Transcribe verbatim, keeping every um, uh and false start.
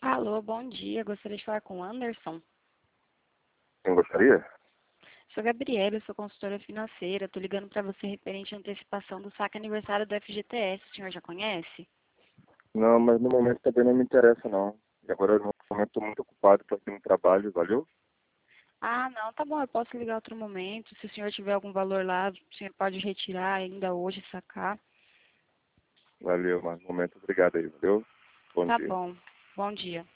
Alô, bom dia. Gostaria de falar com o Anderson. Quem gostaria? Sou Gabriela, eu sou consultora financeira. Estou ligando para você referente à antecipação do saque aniversário do F G T S. O senhor já conhece? Não, mas no momento também não me interessa, não. E agora, no momento, estou muito ocupado, estou aqui no trabalho, valeu? Ah, não, tá bom, eu posso ligar outro momento. Se o senhor tiver algum valor lá, o senhor pode retirar ainda hoje, sacar. Valeu, mas no momento, obrigado aí, valeu? Bom Tá dia. bom. Bom dia.